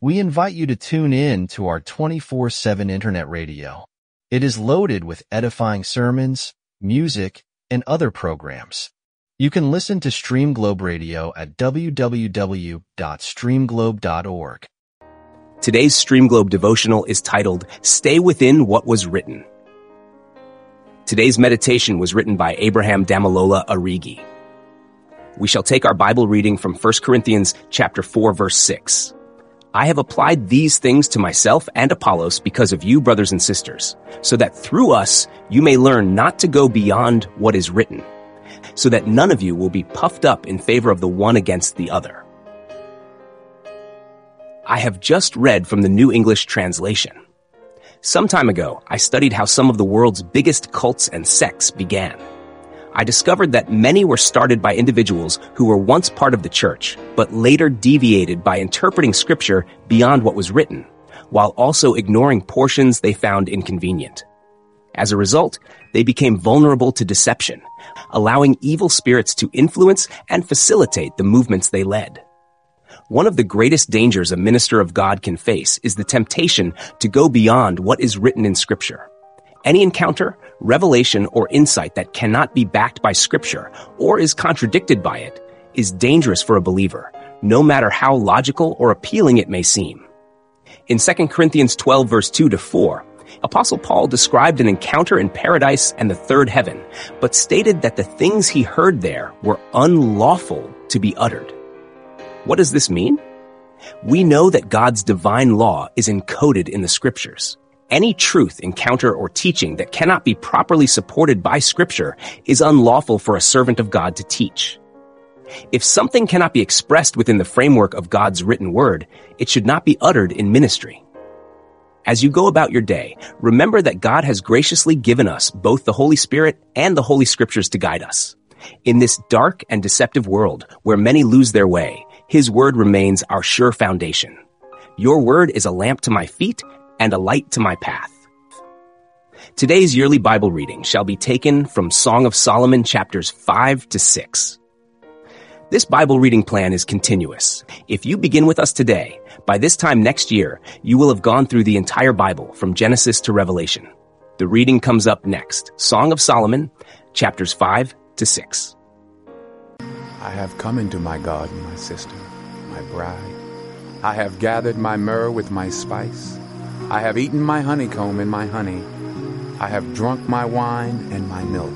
We invite you to tune in to our 24/7 internet radio. It is loaded with edifying sermons, music, and other programs. You can listen to Stream Globe Radio at www.streamglobe.org. Today's Stream Globe devotional is titled, Stay Within What Was Written. Today's meditation was written by Abraham Damilola Arigi. We shall take our Bible reading from 1 Corinthians chapter 4, verse 6. I have applied these things to myself and Apollos because of you, brothers and sisters, so that through us you may learn not to go beyond what is written, so that none of you will be puffed up in favor of the one against the other. I have just read from the New English Translation. Some time ago, I studied how some of the world's biggest cults and sects began. I discovered that many were started by individuals who were once part of the church, but later deviated by interpreting scripture beyond what was written, while also ignoring portions they found inconvenient. As a result, they became vulnerable to deception, allowing evil spirits to influence and facilitate the movements they led. One of the greatest dangers a minister of God can face is the temptation to go beyond what is written in Scripture. Any encounter, revelation, or insight that cannot be backed by Scripture or is contradicted by it is dangerous for a believer, no matter how logical or appealing it may seem. In 2 Corinthians 12, verse 2-4, Apostle Paul described an encounter in paradise and the third heaven, but stated that the things he heard there were unlawful to be uttered. What does this mean? We know that God's divine law is encoded in the Scriptures. Any truth, encounter, or teaching that cannot be properly supported by Scripture is unlawful for a servant of God to teach. If something cannot be expressed within the framework of God's written word, it should not be uttered in ministry. As you go about your day, remember that God has graciously given us both the Holy Spirit and the Holy Scriptures to guide us. In this dark and deceptive world where many lose their way, His word remains our sure foundation. Your word is a lamp to my feet and a light to my path. Today's yearly Bible reading shall be taken from Song of Solomon chapters 5-6. This Bible reading plan is continuous. If you begin with us today, by this time next year, you will have gone through the entire Bible from Genesis to Revelation. The reading comes up next. Song of Solomon, chapters 5-6. I have come into my garden, my sister, my bride. I have gathered my myrrh with my spice. I have eaten my honeycomb and my honey. I have drunk my wine and my milk.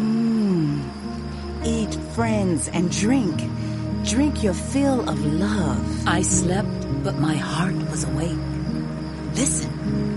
Eat, friends, and drink. Drink your fill of love. I slept, but my heart was awake. Listen,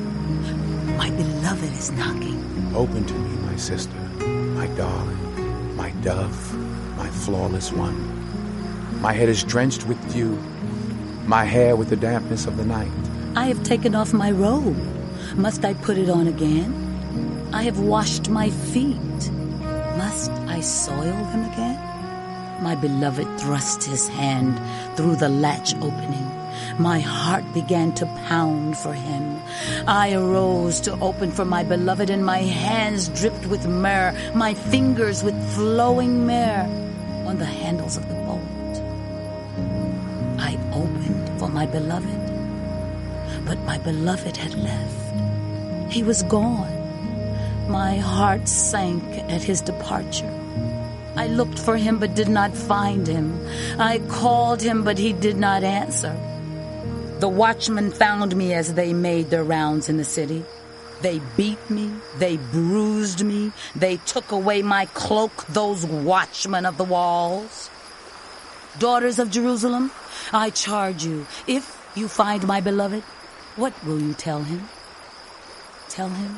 my beloved is knocking. Open to me, my sister, my darling, my dove, my flawless one. My head is drenched with dew, my hair with the dampness of the night. I have taken off my robe. Must I put it on again? I have washed my feet. Must I soil them again? My beloved thrust his hand through the latch opening. My heart began to pound for him. I arose to open for my beloved, and my hands dripped with myrrh, my fingers with flowing myrrh on the handles of the bolt. I opened for my beloved, but my beloved had left. He was gone. My heart sank at his departure. I looked for him but did not find him. I called him but he did not answer. The watchmen found me as they made their rounds in the city. They beat me, they bruised me, they took away my cloak, those watchmen of the walls. Daughters of Jerusalem, I charge you, if you find my beloved, what will you tell him? Tell him,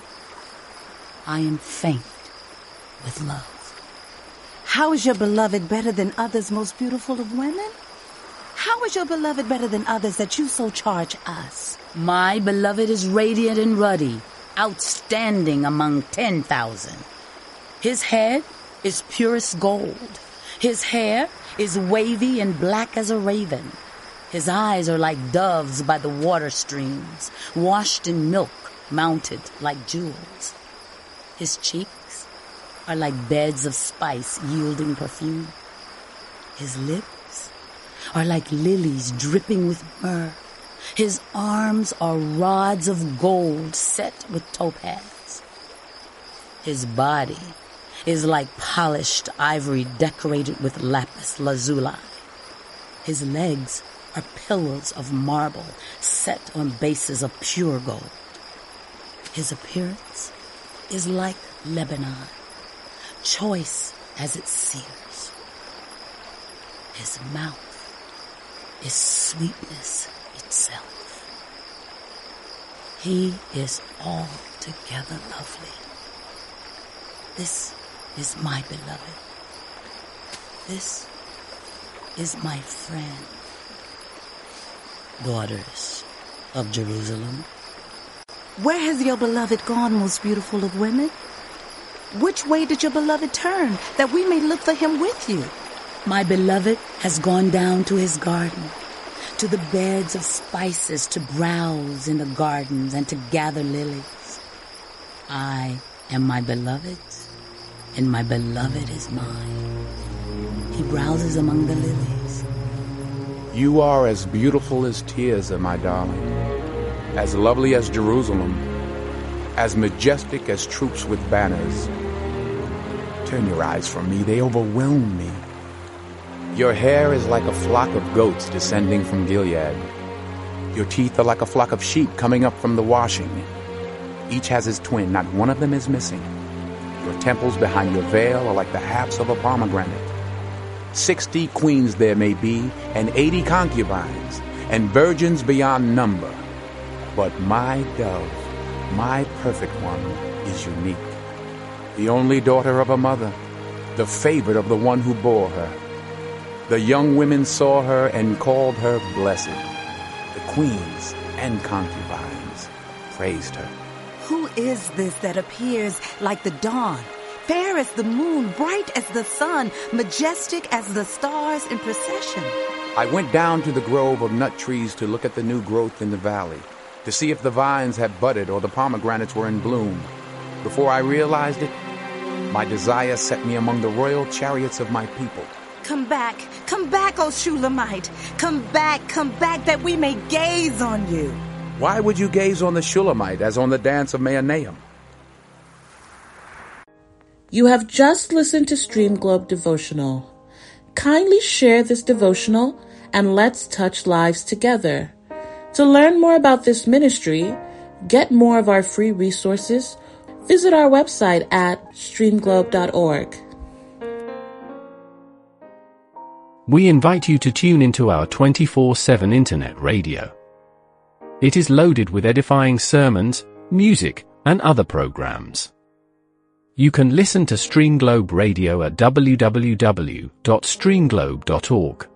I am faint with love. How is your beloved better than others, most beautiful of women? How is your beloved better than others that you so charge us? My beloved is radiant and ruddy, outstanding among 10,000. His head is purest gold. His hair is wavy and black as a raven. His eyes are like doves by the water streams, washed in milk, mounted like jewels. His cheeks are like beds of spice yielding perfume. His lips are like lilies dripping with myrrh. His arms are rods of gold set with topaz. His body is like polished ivory decorated with lapis lazuli. His legs are pillars of marble set on bases of pure gold. His appearance is like Lebanon, choice as it sears. His mouth is sweetness itself. He is altogether lovely. This is my beloved. This is my friend. Daughters of Jerusalem. Where has your beloved gone, most beautiful of women? Which way did your beloved turn, that we may look for him with you? My beloved has gone down to his garden, to the beds of spices, to browse in the gardens and to gather lilies. I am my beloved's, and my beloved is mine. He browses among the lilies. You are as beautiful as Tirzah, my darling, as lovely as Jerusalem, as majestic as troops with banners. Turn your eyes from me, they overwhelm me. Your hair is like a flock of goats descending from Gilead. Your teeth are like a flock of sheep coming up from the washing. Each has his twin, not one of them is missing. Your temples behind your veil are like the halves of a pomegranate. 60 queens there may be, and 80 concubines, and virgins beyond number. But my dove, my perfect one, is unique. The only daughter of a mother, the favorite of the one who bore her. The young women saw her and called her blessed. The queens and concubines praised her. Who is this that appears like the dawn, fair as the moon, bright as the sun, majestic as the stars in procession? I went down to the grove of nut trees to look at the new growth in the valley, to see if the vines had budded or the pomegranates were in bloom. Before I realized it, my desire set me among the royal chariots of my people. Come back, O Shulamite. Come back, that we may gaze on you. Why would you gaze on the Shulamite as on the dance of Mahanaim? You have just listened to Stream Globe Devotional. Kindly share this devotional and let's touch lives together. To learn more about this ministry, get more of our free resources, visit our website at streamglobe.org. We invite you to tune into our 24/7 internet radio. It is loaded with edifying sermons, music, and other programs. You can listen to Stream Globe Radio at www.streamglobe.org.